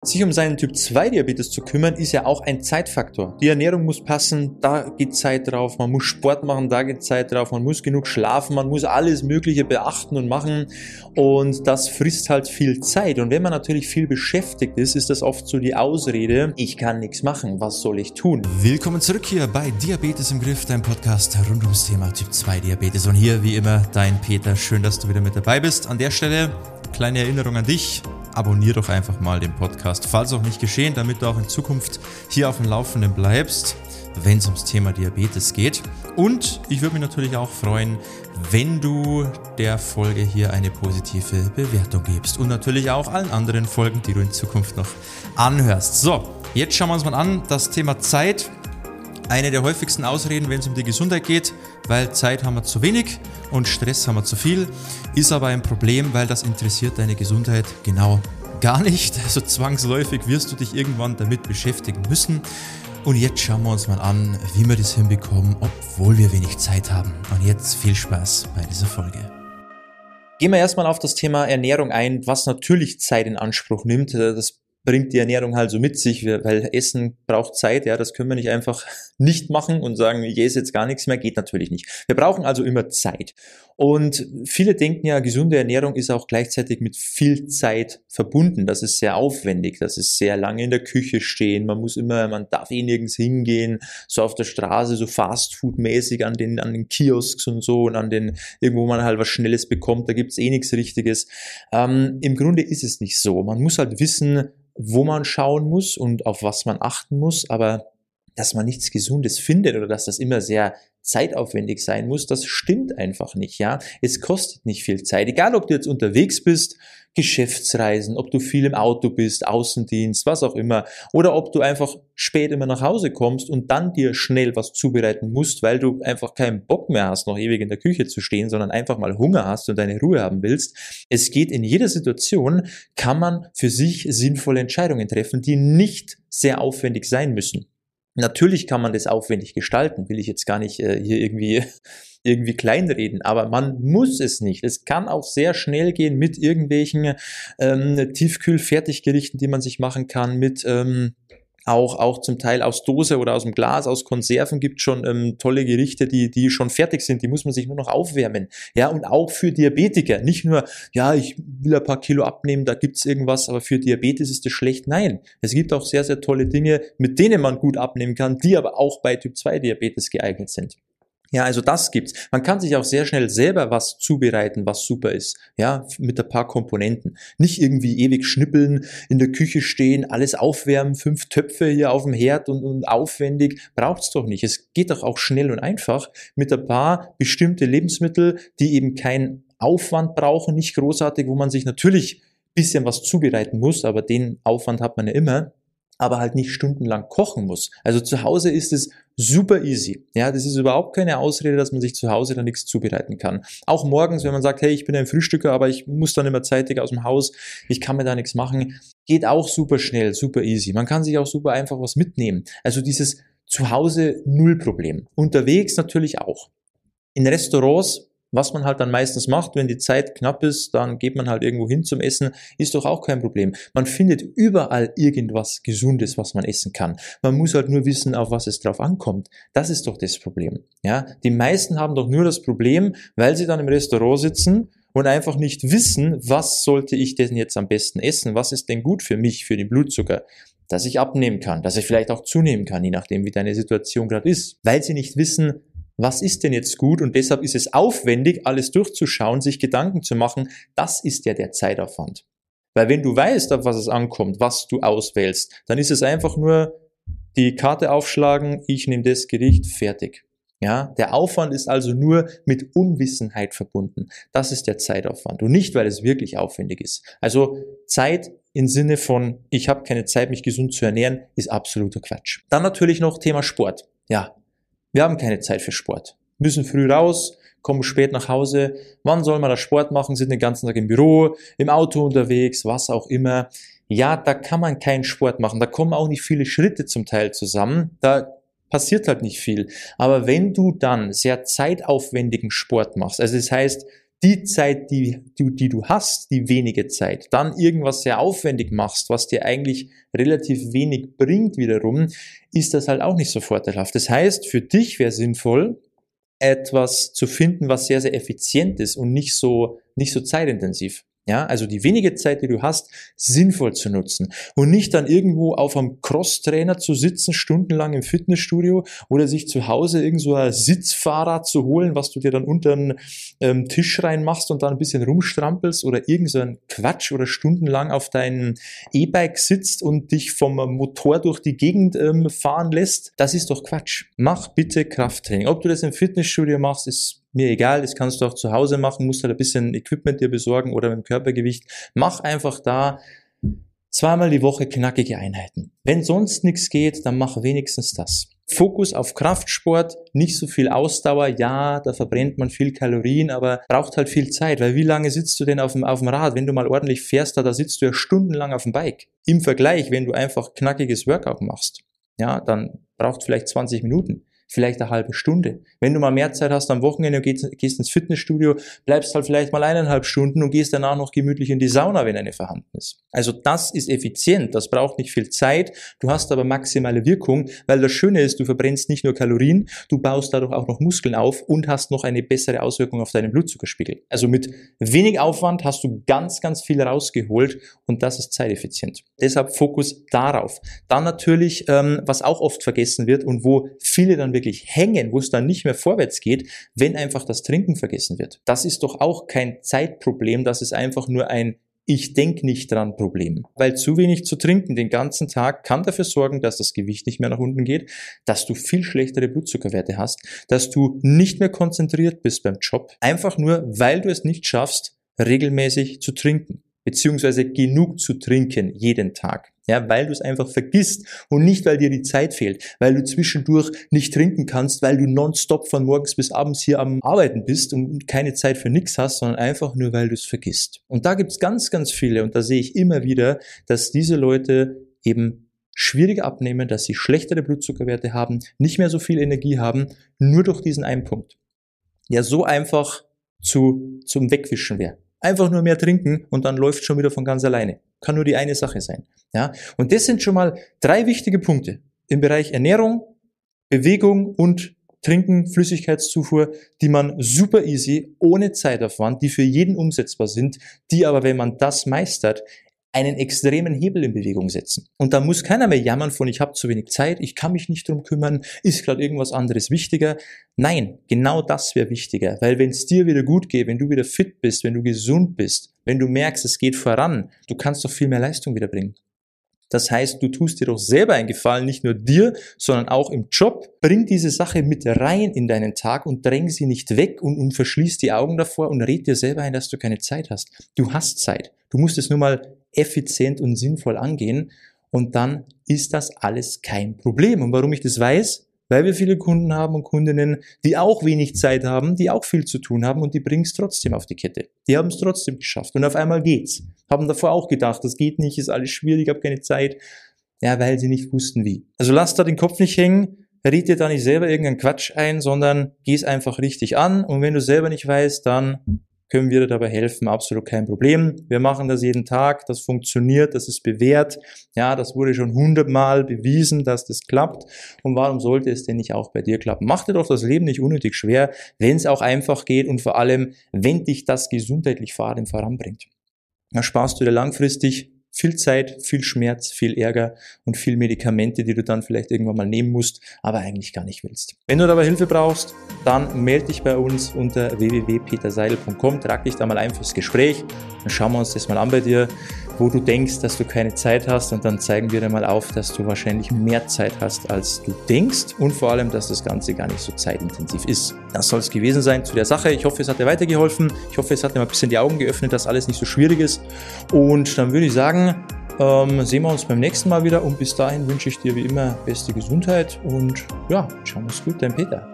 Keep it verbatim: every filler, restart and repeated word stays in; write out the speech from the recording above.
Sich um seinen Typ zwei Diabetes zu kümmern, ist ja auch ein Zeitfaktor. Die Ernährung muss passen, da geht Zeit drauf, man muss Sport machen, da geht Zeit drauf, man muss genug schlafen, man muss alles Mögliche beachten und machen und das frisst halt viel Zeit. Und wenn man natürlich viel beschäftigt ist, ist das oft so die Ausrede, ich kann nichts machen, was soll ich tun? Willkommen zurück hier bei Diabetes im Griff, dein Podcast rund ums Thema Typ zwei Diabetes. Und hier wie immer dein Peter, schön, dass du wieder mit dabei bist. An der Stelle kleine Erinnerung an dich. Abonnier doch einfach mal den Podcast, falls auch nicht geschehen, damit du auch in Zukunft hier auf dem Laufenden bleibst, wenn es ums Thema Diabetes geht. Und ich würde mich natürlich auch freuen, wenn du der Folge hier eine positive Bewertung gibst und natürlich auch allen anderen Folgen, die du in Zukunft noch anhörst. So, jetzt schauen wir uns mal an, das Thema Zeit. Eine der häufigsten Ausreden, wenn es um die Gesundheit geht, weil Zeit haben wir zu wenig und Stress haben wir zu viel, ist aber ein Problem, weil das interessiert deine Gesundheit genau gar nicht. Also zwangsläufig wirst du dich irgendwann damit beschäftigen müssen. Und jetzt schauen wir uns mal an, wie wir das hinbekommen, obwohl wir wenig Zeit haben. Und jetzt viel Spaß bei dieser Folge. Gehen wir erstmal auf das Thema Ernährung ein, was natürlich Zeit in Anspruch nimmt. Das bringt die Ernährung halt so mit sich, weil Essen braucht Zeit, ja, das können wir nicht einfach nicht machen und sagen, ich esse jetzt gar nichts mehr, geht natürlich nicht. Wir brauchen also immer Zeit. Und viele denken ja, gesunde Ernährung ist auch gleichzeitig mit viel Zeit verbunden. Das ist sehr aufwendig, das ist sehr lange in der Küche stehen, man muss immer, man darf eh nirgends hingehen, so auf der Straße, so Fastfood-mäßig an den, an den Kiosks und so und an den, irgendwo man halt was Schnelles bekommt, da gibt's eh nichts Richtiges. Ähm, im Grunde ist es nicht so. Man muss halt wissen, wo man schauen muss und auf was man achten muss, aber dass man nichts Gesundes findet oder dass das immer sehr zeitaufwendig sein muss, das stimmt einfach nicht, ja. Es kostet nicht viel Zeit, egal ob du jetzt unterwegs bist, Geschäftsreisen, ob du viel im Auto bist, Außendienst, was auch immer, oder ob du einfach spät immer nach Hause kommst und dann dir schnell was zubereiten musst, weil du einfach keinen Bock mehr hast, noch ewig in der Küche zu stehen, sondern einfach mal Hunger hast und deine Ruhe haben willst. Es geht in jeder Situation, kann man für sich sinnvolle Entscheidungen treffen, die nicht sehr aufwendig sein müssen. Natürlich kann man das aufwendig gestalten, will ich jetzt gar nicht äh, hier irgendwie irgendwie kleinreden, aber man muss es nicht. Es kann auch sehr schnell gehen mit irgendwelchen ähm, Tiefkühl-Fertiggerichten, die man sich machen kann, mit ähm, auch auch zum Teil aus Dose oder aus dem Glas, aus Konserven gibt schon ähm, tolle Gerichte, die die schon fertig sind, die muss man sich nur noch aufwärmen. Ja, und auch für Diabetiker, nicht nur, ja, ich will ein paar Kilo abnehmen, da gibt's irgendwas, aber für Diabetes ist das schlecht. Nein, es gibt auch sehr, sehr tolle Dinge, mit denen man gut abnehmen kann, die aber auch bei Typ zwei Diabetes geeignet sind. Ja, also das gibt's. Man kann sich auch sehr schnell selber was zubereiten, was super ist. Ja, mit ein paar Komponenten. Nicht irgendwie ewig schnippeln, in der Küche stehen, alles aufwärmen, fünf Töpfe hier auf dem Herd und, und aufwendig. Braucht's doch nicht. Es geht doch auch schnell und einfach mit ein paar bestimmte Lebensmittel, die eben keinen Aufwand brauchen, nicht großartig, wo man sich natürlich ein bisschen was zubereiten muss, aber den Aufwand hat man ja immer, aber halt nicht stundenlang kochen muss. Also zu Hause ist es super easy. Ja, das ist überhaupt keine Ausrede, dass man sich zu Hause da nichts zubereiten kann. Auch morgens, wenn man sagt, hey, ich bin ein Frühstücker, aber ich muss dann immer zeitig aus dem Haus, ich kann mir da nichts machen, geht auch super schnell, super easy. Man kann sich auch super einfach was mitnehmen. Also dieses zu Hause null Problem. Unterwegs natürlich auch. In Restaurants, was man halt dann meistens macht, wenn die Zeit knapp ist, dann geht man halt irgendwo hin zum Essen, ist doch auch kein Problem. Man findet überall irgendwas Gesundes, was man essen kann. Man muss halt nur wissen, auf was es drauf ankommt. Das ist doch das Problem. Ja, die meisten haben doch nur das Problem, weil sie dann im Restaurant sitzen und einfach nicht wissen, was sollte ich denn jetzt am besten essen? Was ist denn gut für mich, für den Blutzucker? Dass ich abnehmen kann, dass ich vielleicht auch zunehmen kann, je nachdem, wie deine Situation gerade ist. Weil sie nicht wissen, was ist denn jetzt gut, und deshalb ist es aufwendig, alles durchzuschauen, sich Gedanken zu machen, das ist ja der Zeitaufwand. Weil wenn du weißt, auf was es ankommt, was du auswählst, dann ist es einfach nur die Karte aufschlagen, ich nehme das Gericht, fertig. Ja, der Aufwand ist also nur mit Unwissenheit verbunden. Das ist der Zeitaufwand und nicht, weil es wirklich aufwendig ist. Also Zeit im Sinne von, ich habe keine Zeit, mich gesund zu ernähren, ist absoluter Quatsch. Dann natürlich noch Thema Sport. Ja, wir haben keine Zeit für Sport. Müssen früh raus, kommen spät nach Hause. Wann soll man da Sport machen? Sind den ganzen Tag im Büro, im Auto unterwegs, was auch immer. Ja, da kann man keinen Sport machen. Da kommen auch nicht viele Schritte zum Teil zusammen. Da passiert halt nicht viel. Aber wenn du dann sehr zeitaufwendigen Sport machst, also das heißt die Zeit, die du, die du hast, die wenige Zeit, dann irgendwas sehr aufwendig machst, was dir eigentlich relativ wenig bringt wiederum, ist das halt auch nicht so vorteilhaft. Das heißt, für dich wäre sinnvoll, etwas zu finden, was sehr, sehr effizient ist und nicht so, nicht so zeitintensiv. Ja, also die wenige Zeit, die du hast, sinnvoll zu nutzen und nicht dann irgendwo auf einem Crosstrainer zu sitzen, stundenlang im Fitnessstudio oder sich zu Hause irgend so ein Sitzfahrrad zu holen, was du dir dann unter den ähm, Tisch reinmachst und dann ein bisschen rumstrampelst oder irgend so ein Quatsch oder stundenlang auf deinem E-Bike sitzt und dich vom Motor durch die Gegend ähm, fahren lässt. Das ist doch Quatsch. Mach bitte Krafttraining. Ob du das im Fitnessstudio machst, ist mir egal, das kannst du auch zu Hause machen, musst halt ein bisschen Equipment dir besorgen oder mit dem Körpergewicht. Mach einfach da zweimal die Woche knackige Einheiten. Wenn sonst nichts geht, dann mach wenigstens das. Fokus auf Kraftsport, nicht so viel Ausdauer, ja, da verbrennt man viel Kalorien, aber braucht halt viel Zeit, weil wie lange sitzt du denn auf dem, auf dem Rad? Wenn du mal ordentlich fährst, da, da sitzt du ja stundenlang auf dem Bike. Im Vergleich, wenn du einfach knackiges Workout machst, ja, dann braucht vielleicht zwanzig Minuten. Vielleicht eine halbe Stunde. Wenn du mal mehr Zeit hast am Wochenende und gehst, gehst ins Fitnessstudio, bleibst halt vielleicht mal eineinhalb Stunden und gehst danach noch gemütlich in die Sauna, wenn eine vorhanden ist. Also das ist effizient, das braucht nicht viel Zeit, du hast aber maximale Wirkung, weil das Schöne ist, du verbrennst nicht nur Kalorien, du baust dadurch auch noch Muskeln auf und hast noch eine bessere Auswirkung auf deinen Blutzuckerspiegel. Also mit wenig Aufwand hast du ganz, ganz viel rausgeholt und das ist zeiteffizient. Deshalb Fokus darauf. Dann natürlich, ähm, was auch oft vergessen wird und wo viele dann wirklich hängen, wo es dann nicht mehr vorwärts geht, wenn einfach das Trinken vergessen wird. Das ist doch auch kein Zeitproblem, das ist einfach nur ein Ich denk nicht dran Problem. Weil zu wenig zu trinken den ganzen Tag kann dafür sorgen, dass das Gewicht nicht mehr nach unten geht, dass du viel schlechtere Blutzuckerwerte hast, dass du nicht mehr konzentriert bist beim Job, einfach nur, weil du es nicht schaffst, regelmäßig zu trinken, beziehungsweise genug zu trinken jeden Tag. Ja, weil du es einfach vergisst und nicht, weil dir die Zeit fehlt, weil du zwischendurch nicht trinken kannst, weil du nonstop von morgens bis abends hier am Arbeiten bist und keine Zeit für nichts hast, sondern einfach nur, weil du es vergisst. Und da gibt's ganz, ganz viele und da sehe ich immer wieder, dass diese Leute eben schwieriger abnehmen, dass sie schlechtere Blutzuckerwerte haben, nicht mehr so viel Energie haben, nur durch diesen einen Punkt. Ja, so einfach zu, zum Wegwischen wäre. Einfach nur mehr trinken und dann läuft schon wieder von ganz alleine. Kann nur die eine Sache sein. Ja? Und das sind schon mal drei wichtige Punkte im Bereich Ernährung, Bewegung und Trinken, Flüssigkeitszufuhr, die man super easy, ohne Zeitaufwand, die für jeden umsetzbar sind, die aber, wenn man das meistert, einen extremen Hebel in Bewegung setzen. Und da muss keiner mehr jammern von, ich habe zu wenig Zeit, ich kann mich nicht drum kümmern, ist gerade irgendwas anderes wichtiger. Nein, genau das wäre wichtiger, weil wenn es dir wieder gut geht, wenn du wieder fit bist, wenn du gesund bist, wenn du merkst, es geht voran, du kannst doch viel mehr Leistung wieder bringen. Das heißt, du tust dir doch selber einen Gefallen, nicht nur dir, sondern auch im Job. Bring diese Sache mit rein in deinen Tag und dräng sie nicht weg und, und verschließ die Augen davor und red dir selber ein, dass du keine Zeit hast. Du hast Zeit. Du musst es nur mal effizient und sinnvoll angehen und dann ist das alles kein Problem. Und warum ich das weiß? Weil wir viele Kunden haben und Kundinnen, die auch wenig Zeit haben, die auch viel zu tun haben und die bringen es trotzdem auf die Kette. Die haben es trotzdem geschafft und auf einmal geht's. Haben davor auch gedacht, das geht nicht, ist alles schwierig, ich habe keine Zeit. Ja, weil sie nicht wussten wie. Also lass da den Kopf nicht hängen, red dir da nicht selber irgendeinen Quatsch ein, sondern geh es einfach richtig an und wenn du selber nicht weißt, dann können wir dir dabei helfen, absolut kein Problem. Wir machen das jeden Tag, das funktioniert, das ist bewährt. Ja, das wurde schon hundertmal bewiesen, dass das klappt. Und warum sollte es denn nicht auch bei dir klappen? Mach dir doch das Leben nicht unnötig schwer, wenn es auch einfach geht und vor allem, wenn dich das gesundheitlich vor allem voranbringt. Dann sparst du dir langfristig viel Zeit, viel Schmerz, viel Ärger und viel Medikamente, die du dann vielleicht irgendwann mal nehmen musst, aber eigentlich gar nicht willst. Wenn du dabei Hilfe brauchst, dann melde dich bei uns unter w w w punkt peter seidel punkt com, trag dich da mal ein fürs Gespräch, dann schauen wir uns das mal an bei dir, wo du denkst, dass du keine Zeit hast und dann zeigen wir dir mal auf, dass du wahrscheinlich mehr Zeit hast, als du denkst und vor allem, dass das Ganze gar nicht so zeitintensiv ist. Das soll es gewesen sein zu der Sache. Ich hoffe, es hat dir weitergeholfen. Ich hoffe, es hat dir mal ein bisschen die Augen geöffnet, dass alles nicht so schwierig ist und dann würde ich sagen, Ähm, sehen wir uns beim nächsten Mal wieder und bis dahin wünsche ich dir wie immer beste Gesundheit und ja, schauen wir uns gut, dein Peter.